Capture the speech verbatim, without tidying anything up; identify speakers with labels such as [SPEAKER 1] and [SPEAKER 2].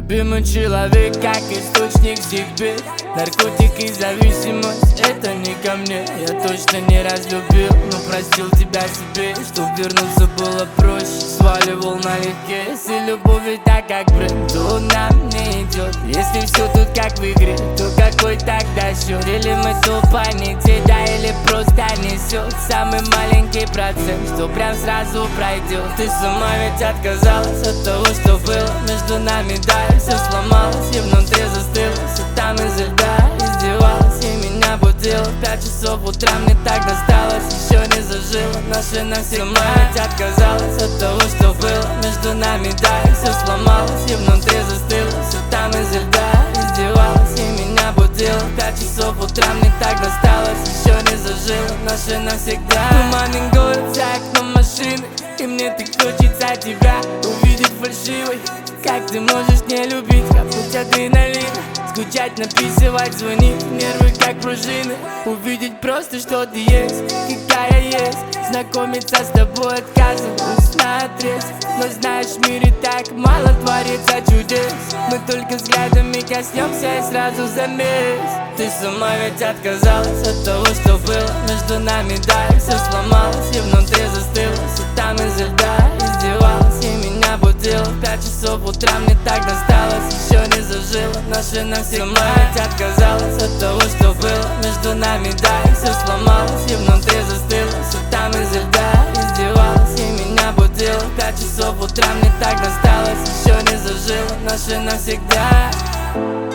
[SPEAKER 1] Любимый человек, как источник всех бед. Наркотик и зависимость, это не ко мне. Я точно не разлюбил, но простил тебя себе. Чтоб вернуться было проще, сваливал налегке. Если любовь ведь так как бренд, то нам не идет. Если все тут как в игре, то какой тогда счет? Или мы тупо не те, да, или просто несет самый маленький процент, что прям сразу пройдет. Ты сама ведь отказалась от того, что было между нами, да, и все сломалось, и внутри застылось, и там из льда издевалась, и меня будила в пять часов утра, мне так досталось, еще не зажило наше навсегда. Сама ведь отказалась от того, что было между нами, да, и все сломалось, и внутри застылось, и там из льда издевалась, и меня будила в пять часов утра, мне так досталось, еще не зажило наше навсегда. Туманный город за окном машины, и мне так хочется тебя увидеть фальшивой. Как ты можешь не любить, как путь адреналин? Скучать, написывать, звонить, нервы как пружины. Увидеть просто, что ты есть, какая есть. Знакомиться с тобой отказываюсь наотрез. Но знаешь, в мире так мало творится чудес. Мы только взглядами коснемся и сразу замес. Ты сама ведь отказалась от того, что было между нами, да, и все сломалось, и внутри застылось, и там из льда издевалась, и меня будила в пять часов утра, мне так досталось, еще не зажило наше навсегда. Сама ведь отказалась от того, что было между нами, да, и все сломалось, и внутри застылось, и там из льда издевалась, и меня будила в пять часов утра, мне так досталось, еще не зажило наше навсегда.